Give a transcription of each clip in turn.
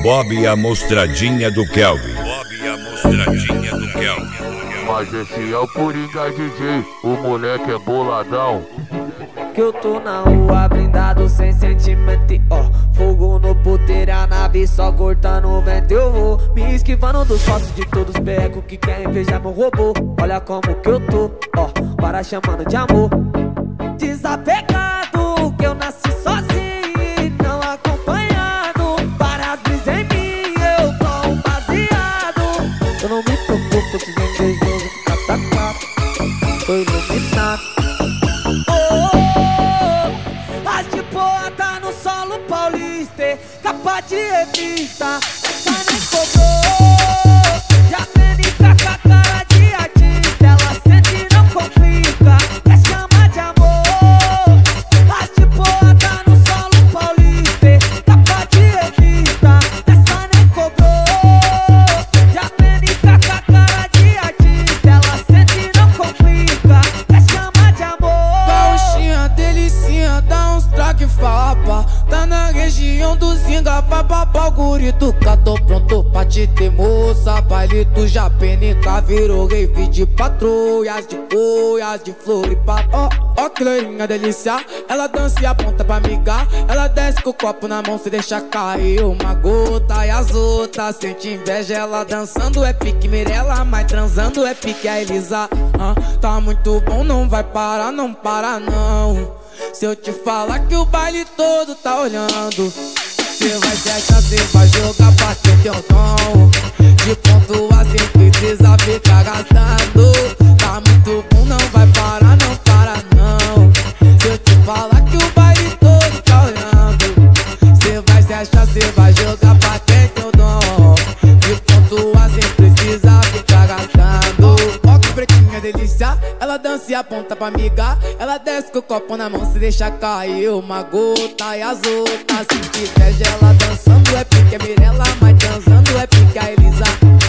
Bob e a mostradinha do Kelvin. Mas esse é o Coringa DJ, o moleque é boladão. Que eu tô na rua blindado sem sentimento, ó. Fogo no puteiro, a nave só cortando o vento. Eu vou me esquivando dos passos de todos os becos que querem invejar meu robô. Olha como que eu tô, ó, para chamando de amor. Desapegado, que eu nasci sozinho e não acompanhado. Várias brisas em mim, eu tô baseado. Eu não me preocupo, eu sou invejoso, catacata. Sou iluminado. As de boa tá no solo paulista, capa de revista, essa nem cobrou. Já vem com a cara de artista, ela sente e não complica, quer chamar de amor. As de boa tá no solo paulista, capa de revista, essa nem cobrou. Já vem com a cara de artista, ela sente e não complica, quer chamar de amor. Gauchinha, delicinha, dá uns traque fapa. Tá na região do Zinga, vai babau gurito. Tô pronto pra te ter moça. Baile do Japenica virou rave de patrulhas, de boias, de Floripa. Ó que loirinha delícia, ela dança e aponta pra migar. Ela desce com o copo na mão, se deixa cair uma gota. E as outras sente inveja, ela dançando é pique Mirella, mas transando é pique a Elisa. Tá muito bom, não vai parar, não para não. Se eu te falar que o baile todo tá olhando, cê vai se achar, cê vai jogar pra ter teu tom. De ponto a cem precisa ficar gastando. Tá muito bom, não vai parar, não para não. Se eu te falar que o baile todo tá olhando, cê vai se achar, cê vai jogar pra ter teu dom. De ponto a cem precisa ficar gastando. Ó que pretinha delícia, ela dança e aponta pra migar. Ela desce com o copo na mão, se deixa cair uma gota. E as outras se inveja, ela dançando é pique a Mirella, mas transando é pique a Elisa.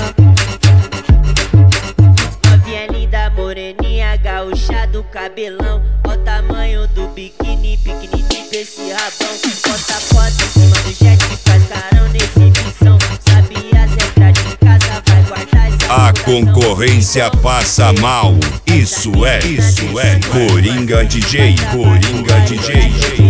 Novinha linda, moreninha, gaúcha do cabelão. Ó o tamanho do biquíni, pequenininho pra esse rabão. Bota a foto em cima do jet, faz carão nesse exibição. Sabe as regras de casa, vai guardar essa A concorrência passa mal. Isso é Coringa DJ.